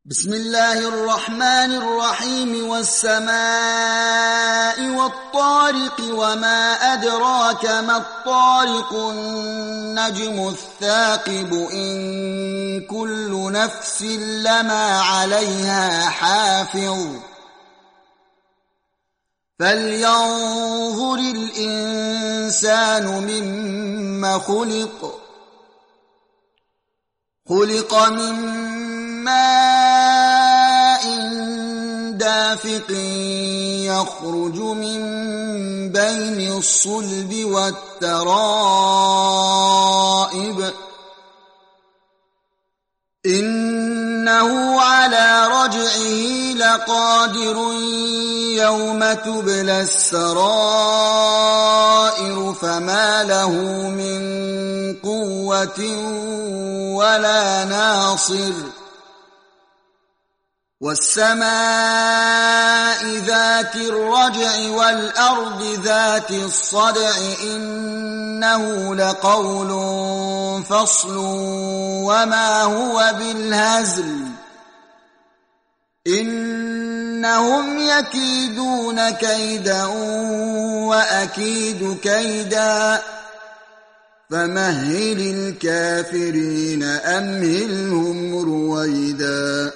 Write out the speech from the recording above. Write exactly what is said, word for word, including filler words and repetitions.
بسم الله الرحمن الرحيم والسماء والطارق وما أدراك ما الطارق النجم الثاقب إن كل نفس لما عليها حافظ فلينظر الإنسان مما خلق خلق من ماء دافق يخرج من بين الصلب والترائب إنه على رجعه لقادر يوم تبلى السرائر فما له من قوة ولا ناصر والسماء ذات الرجع والأرض ذات الصدع إنه لقول فصل وما هو بالهزل إنهم يكيدون كيدا وأكيد كيدا فمهل الكافرين أمهلهم رويدا